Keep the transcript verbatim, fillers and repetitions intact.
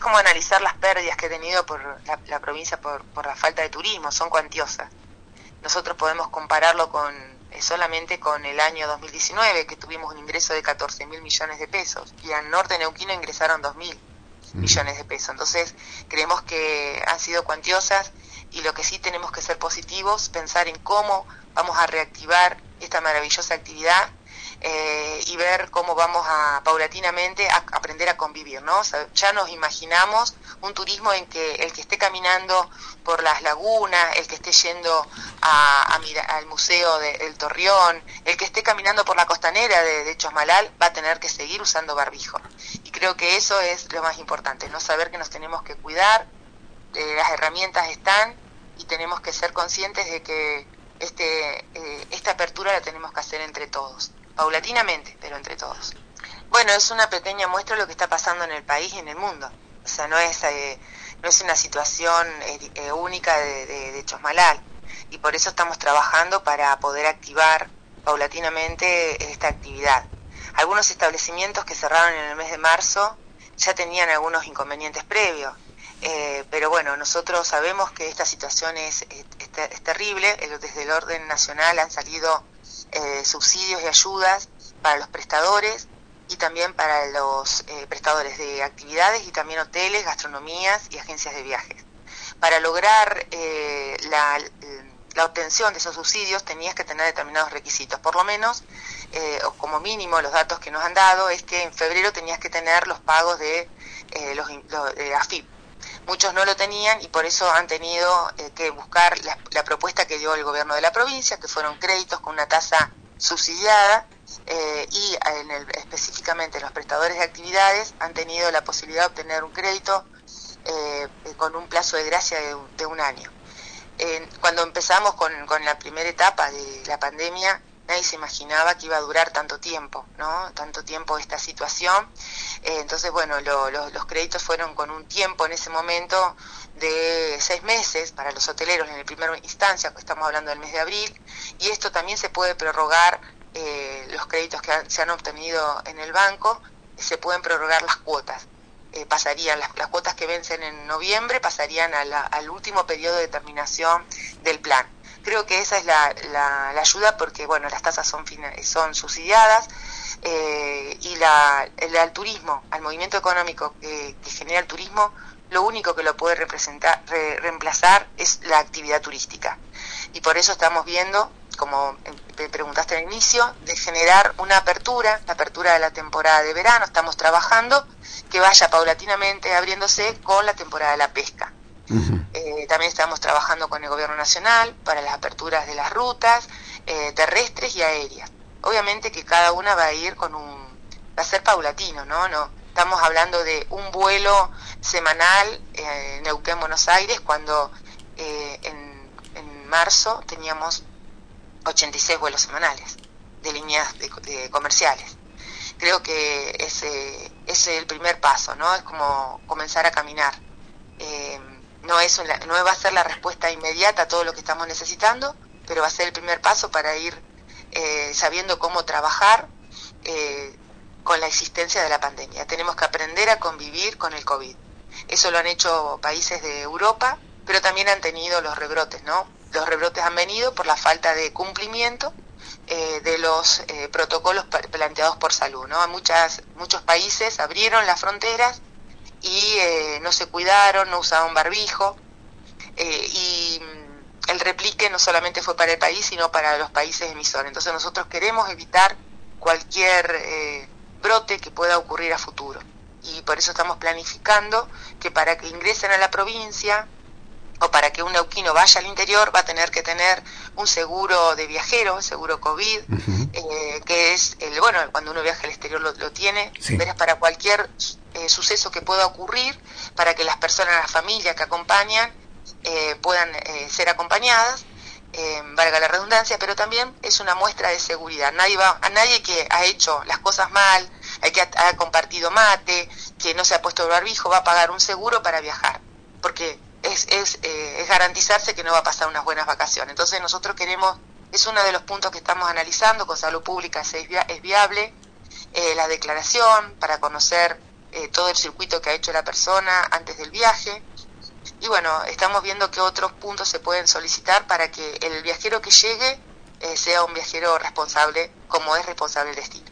como analizar las pérdidas que ha tenido por la, la provincia por, por la falta de turismo, son cuantiosas. Nosotros podemos compararlo con eh, solamente con el año dos mil diecinueve, que tuvimos un ingreso de catorce mil millones de pesos, y al norte neuquino ingresaron dos mil millones de pesos. Entonces, creemos que han sido cuantiosas, y lo que sí tenemos que ser positivos, pensar en cómo vamos a reactivar esta maravillosa actividad, eh, y ver cómo vamos a paulatinamente a aprender a convivir, ¿no? O sea, ya nos imaginamos un turismo en que el que esté caminando por las lagunas, el que esté yendo a, a mirar al museo de, del Torreón, el que esté caminando por la costanera de, de Chosmalal, va a tener que seguir usando barbijo. Y creo que eso es lo más importante, no saber que nos tenemos que cuidar, eh, las herramientas están, y tenemos que ser conscientes de que este eh, esta apertura la tenemos que hacer entre todos, paulatinamente, pero entre todos. Bueno, es una pequeña muestra de lo que está pasando en el país y en el mundo. O sea, no es eh, no es una situación eh, eh, única de, de, de Chosmalal, y por eso estamos trabajando para poder activar paulatinamente esta actividad. Algunos establecimientos que cerraron en el mes de marzo ya tenían algunos inconvenientes previos, eh, pero bueno, nosotros sabemos que esta situación es, es, es terrible. Desde el orden nacional han salido eh, subsidios y ayudas para los prestadores, y también para los eh, prestadores de actividades, y también hoteles, gastronomías y agencias de viajes. Para lograr eh, la, la obtención de esos subsidios tenías que tener determinados requisitos, por lo menos, eh, o como mínimo los datos que nos han dado es que en febrero tenías que tener los pagos de eh, los, los de A F I P. Muchos no lo tenían, y por eso han tenido eh, que buscar la, la propuesta que dio el gobierno de la provincia, que fueron créditos con una tasa subsidiada, eh, y en el, específicamente los prestadores de actividades han tenido la posibilidad de obtener un crédito eh, con un plazo de gracia de, de un año. Eh, cuando empezamos con, con la primera etapa de la pandemia, nadie se imaginaba que iba a durar tanto tiempo, ¿no? Tanto tiempo esta situación. Eh, entonces, bueno, lo, lo, los créditos fueron con un tiempo en ese momento de seis meses para los hoteleros en la primera instancia, pues estamos hablando del mes de abril, y esto también se puede prorrogar, eh, los créditos que han, se han obtenido en el banco, se pueden prorrogar las cuotas. Eh, pasarían las, las cuotas que vencen en noviembre, pasarían a la, al último periodo de terminación del plan. Creo que esa es la, la, la ayuda, porque bueno, las tasas son, son subsidiadas, eh, y la, el, al turismo, al movimiento económico que, que genera el turismo, lo único que lo puede representar, re, reemplazar es la actividad turística. Y por eso estamos viendo, como me preguntaste al inicio, de generar una apertura, la apertura de la temporada de verano. Estamos trabajando que vaya paulatinamente abriéndose con la temporada de la pesca. Uh-huh. Eh, también estamos trabajando con el gobierno nacional para las aperturas de las rutas eh, terrestres y aéreas. Obviamente que cada una va a ir con un, va a ser paulatino, ¿no? No estamos hablando de un vuelo semanal eh, en Neuquén, Buenos Aires, cuando eh, en, en marzo teníamos ochenta y seis vuelos semanales de líneas de, de comerciales. Creo que ese, ese es el primer paso, ¿no? Es como comenzar a caminar. Eh, no es una, no va a ser la respuesta inmediata a todo lo que estamos necesitando, pero va a ser el primer paso para ir eh, sabiendo cómo trabajar eh, con la existencia de la pandemia. Tenemos que aprender a convivir con el COVID. Eso lo han hecho países de Europa, pero también han tenido los rebrotes, ¿no? Los rebrotes han venido por la falta de cumplimiento eh, de los eh, protocolos planteados por salud, ¿no? Muchas, muchos países abrieron las fronteras y eh, no se cuidaron, no usaban barbijo, eh, y el replique no solamente fue para el país, sino para los países emisores. Entonces nosotros queremos evitar cualquier eh, brote que pueda ocurrir a futuro, y por eso estamos planificando que para que ingresen a la provincia o para que un neuquino vaya al interior va a tener que tener un seguro de viajero, un seguro COVID, uh-huh. eh, que es, el bueno, cuando uno viaja al exterior lo, lo tiene, sí. Pero es para cualquier eh, suceso que pueda ocurrir, para que las personas, las familias que acompañan, eh, puedan eh, ser acompañadas, eh, valga la redundancia, pero también es una muestra de seguridad. Nadie va, a nadie que ha hecho las cosas mal, hay que ha, ha compartido mate, que no se ha puesto el barbijo, va a pagar un seguro para viajar, porque es, es, eh, es garantizarse que no va a pasar unas buenas vacaciones. Entonces nosotros queremos, es uno de los puntos que estamos analizando con Salud Pública, si es, via, es viable, eh, la declaración para conocer eh, todo el circuito que ha hecho la persona antes del viaje. Y bueno, estamos viendo qué otros puntos se pueden solicitar para que el viajero que llegue eh, sea un viajero responsable, como es responsable el destino.